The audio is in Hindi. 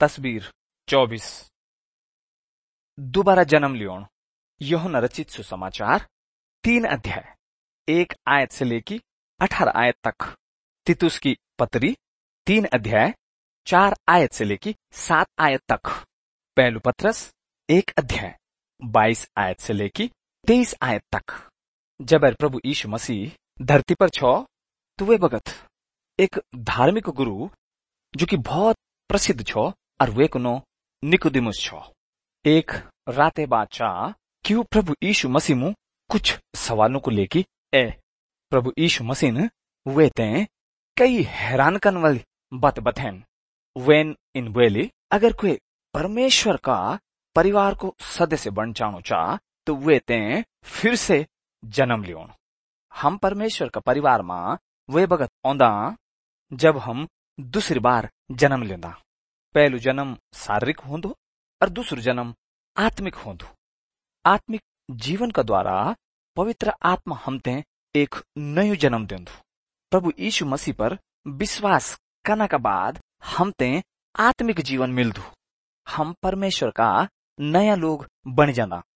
तस्वीर 24 दोबारा जन्म लियोण यूहन्ना रचित सुसमाचार 3 अध्याय 1 आयत से लेकर 18 आयत तक। तीतुस की पत्री 3 अध्याय 4 आयत से लेकर 7 आयत तक। पहलू पत्रस 1 अध्याय 22 आयत से लेकर 23 आयत तक। जब प्रभु यीशु मसीह धरती पर छो तो वे भगत एक धार्मिक गुरु जो कि बहुत प्रसिद्ध छो और वे को नो निकोदेमुस छो। एक राते बाद चाह कि वो प्रभु यीशु मसीह मु कुछ सवालों को लेके प्रभु यीशु मसीह ने वे ते कई हैरान करने वाली बात बतैन। वेन इन वेली अगर कोई परमेश्वर का परिवार को सदस्य बन चाहो चाह तो वे ते फिर से जन्म लियोण। हम परमेश्वर का परिवार मां वे भगत औंदा जब हम दूसरी बार जन्म लेंदा। पहलू जन्म शारीरिक होंदो और दूसरो जन्म आत्मिक होंदो। आत्मिक जीवन का द्वारा पवित्र आत्मा हमते एक नयो जन्म देंदो। प्रभु यीशु मसीह पर विश्वास करने का बाद हमते आत्मिक जीवन मिलदो। हम परमेश्वर का नया लोग बन जाना।